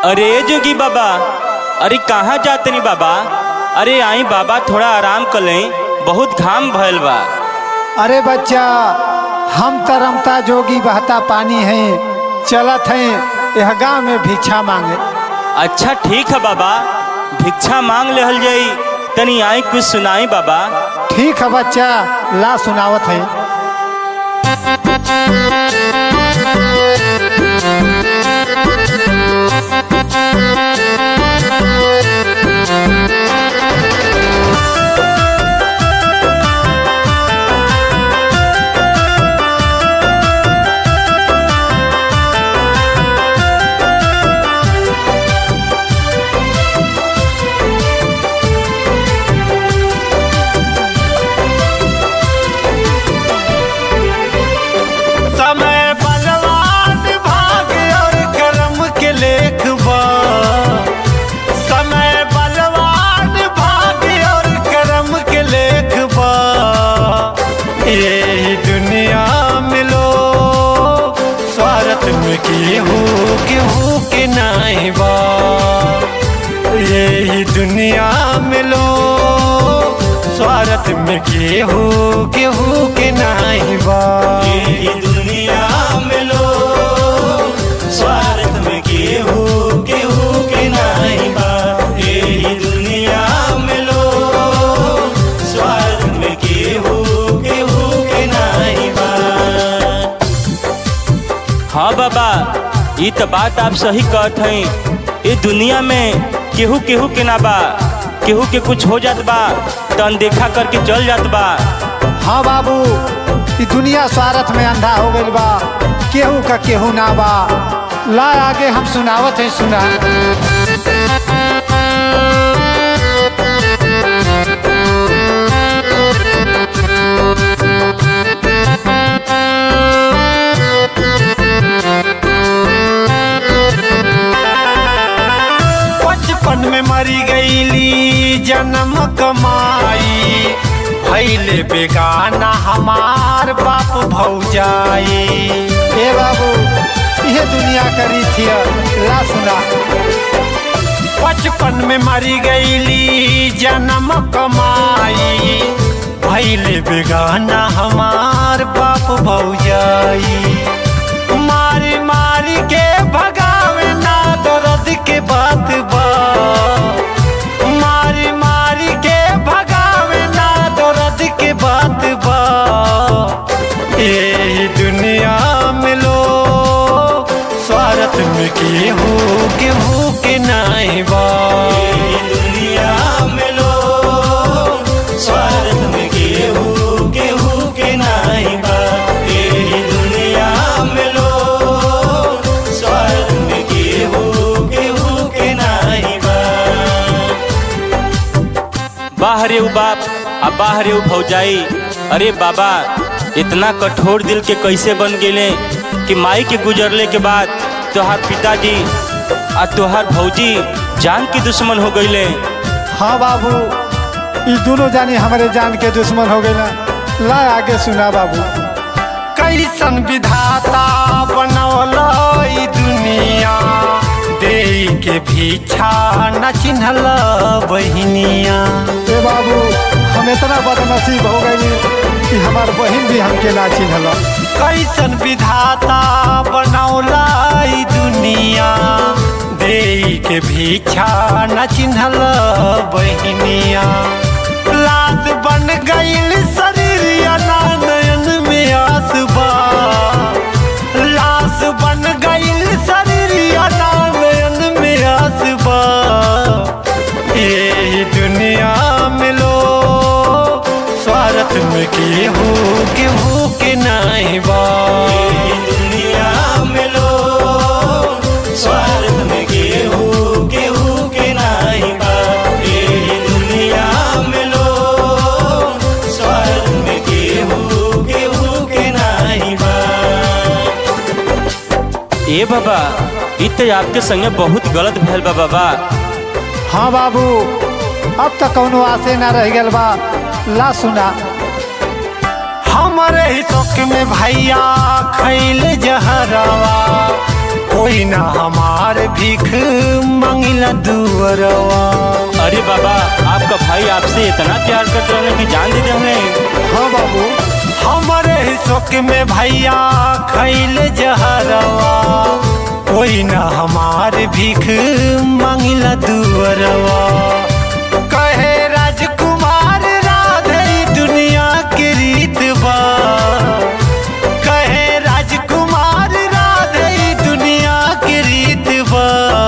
अरे जोगी बाबा, अरे कहाँ जातनी बाबा? अरे आई बाबा, थोड़ा आराम कर लें, बहुत घाम भयल बा। अरे बच्चा, हम तरमता जोगी बहता पानी हैं, चलत हैं यह गाँव में भिक्षा मांगे। अच्छा ठीक है बाबा, भिक्षा मांग लेहल जाई। तनी आई कुछ सुनाई बाबा। ठीक है बच्चा, ला सुनावत है। केहू के नहीं बा, यही दुनिया में लो स्वार्थ में केहू के नहीं बा। यही दुनिया में लो स्वार्थ में केहू के नहीं बा। यही दुनिया में लो स्वार्थ में केहू के नहीं बा। हाँ बाबा, ये तो बात आप सही कहत हैं। ये दुनिया में केहू के ना बा, केहू के कुछ हो जात बा तो अनदेखा करके चल जात बा। हाँ बाबू, ये दुनिया स्वार्थ में अंधा हो गई बा, केहू का केहू ना बा। ला आगे हम सुनावत हैं, सुना। बचपन में मरी गईली जन्म कमाई, भैले बेगाना हमार बाप भौजाई। ए बाबू, यह दुनिया करी थी, ला सुना। बचपन में मरी गईली जन्म कमाई, भैले बेगाना हमार बाप भौजाई। मारी मारी के भगावे ना दर्द के बात बा, मारी मारी के भगावे ना दर्द के बात बा। ये दुनिया में लो स्वार्थ में केहू के नहीं बा। ये दुनिया में लो स्वार्थ में केहू के नहीं बा। ये दुनिया में लो स्वार्थ में केहू के नहीं बा। बाहरे उ बाप आ बाहरे उ भौजाई। अरे बाबा, इतना कठोर दिल के कैसे बन गेले कि माई के गुजरले के बाद तोहार पिताजी आ तोहार भौजी जान की दुश्मन हो गईले। हाँ बाबू, ये दोनों जानी हमारे जान के दुश्मन हो गए ना। ला आगे सुना बाबू। कैसन विधाता बनौला ई दुनिया, दे के भिक्षा न चिन्हल बहिनिया। ए बाबू, हम इतना बदनसीब हो गए कि हमार बहन भी हमके ना चिन्हल। कैसन विधाता बनौला ई दुनिया, दे के भिक्षा न चिन्हल बहिनिया। लाश बन गईल शरीरिया ना नयन में आसबा, लाश बन गईल शरीरिया ना नयन में आसबा। ये दुनिया में लो स्वार्थ में केहू के नहीं बा। ये दुनिया में लो स्वार्थ में केहू के नहीं बा। ये दुनिया में लो स्वार्थ में केहू के नहीं बा। ए बाबा, इ तो आपके संगे बहुत गलत भैल बा बाबा। हाँ बाबू, अब तक कौनो आसे ना रह गल बा। ला सुना। हमारे ही शौक में भैया खैल जहरवा, कोई ना हमार भीख मांगिला दुअरवा। अरे बाबा आपका भाई आपसे इतना प्यार करते रहने की जान दे दे हमें। हाँ बाबू, हमारे शौक में भैया खैल जहरवा, कोई ना हमार भीख मांगिला दुअरवा। कहे राजकुमार राधे दुनिया के रीत बा, कहे राजकुमार राधे दुनिया के रीत बा।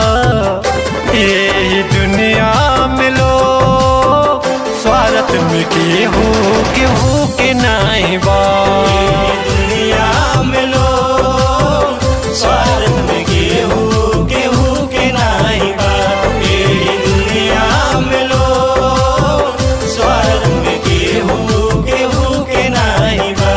ये दुनिया में लो स्वार्थ में केहू केहू के नहीं बा। दुनिया में लो स्वार्थ में केहू केहू के नहीं बा। ये दुनिया में लो स्वार्थ में केहू केहू के नहीं बा।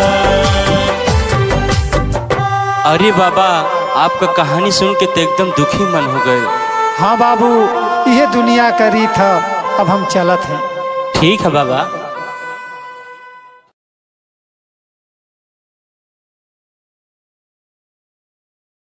अरे बाबा आपका कहानी सुन के तो एकदम दुखी मन हो गए। हाँ बाबू, यह दुनिया का रीत है, अब हम चलत हैं। ठीक है बाबा।